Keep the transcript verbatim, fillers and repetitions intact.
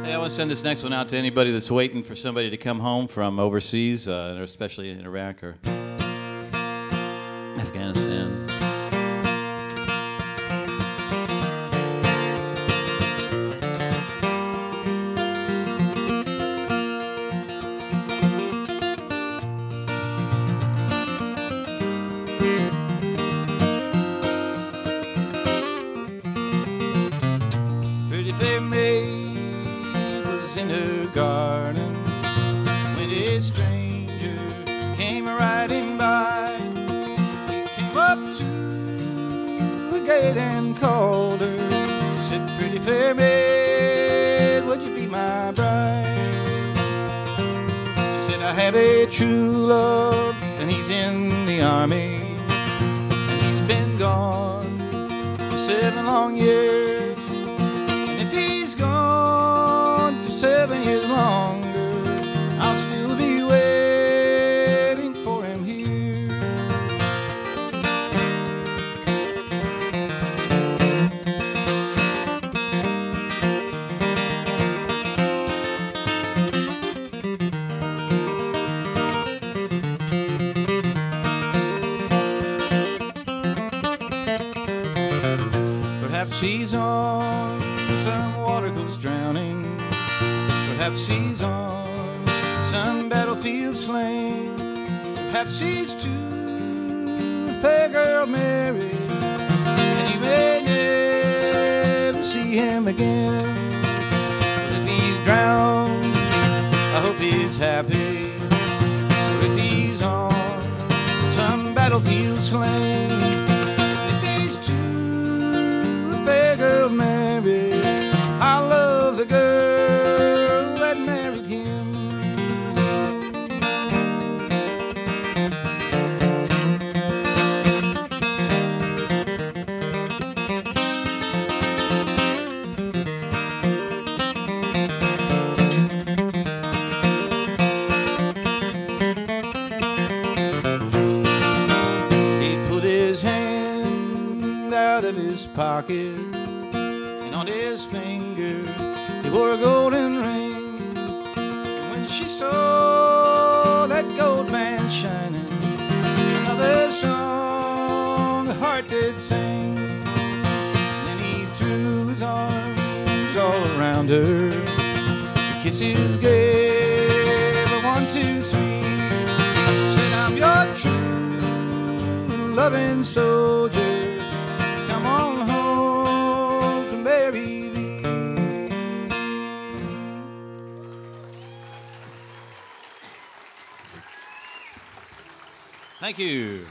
Hey, I want to send this next one out to anybody that's waiting for somebody to come home from overseas, uh, especially in Iraq or Afghanistan. Pretty fair maid was in her garden when a stranger came riding by. He came up to the gate and called her, said, "Pretty fair maid, would you be my bride?" She said, "I have a true love, and he's in the army, and he's been gone for seven long years. Seven years longer, I'll still be waiting for him here." Perhaps she's on some water coast drowning. Perhaps she's on some battlefield slain. Perhaps she's to a fair girl married, and you may never see him again. But if he's drowned, I hope he's happy. But if he's on some battlefield slain, and if he's to a fair girl married, I love the girl married him. He put his hand out of his pocket, and on his finger he wore a golden ring. She saw that gold band shining, another song the heart did sing. And then he threw his arms all around her, the kisses gave a one, two, three. Said, "I'm your true loving soldier, come on home to marry thee." Thank you.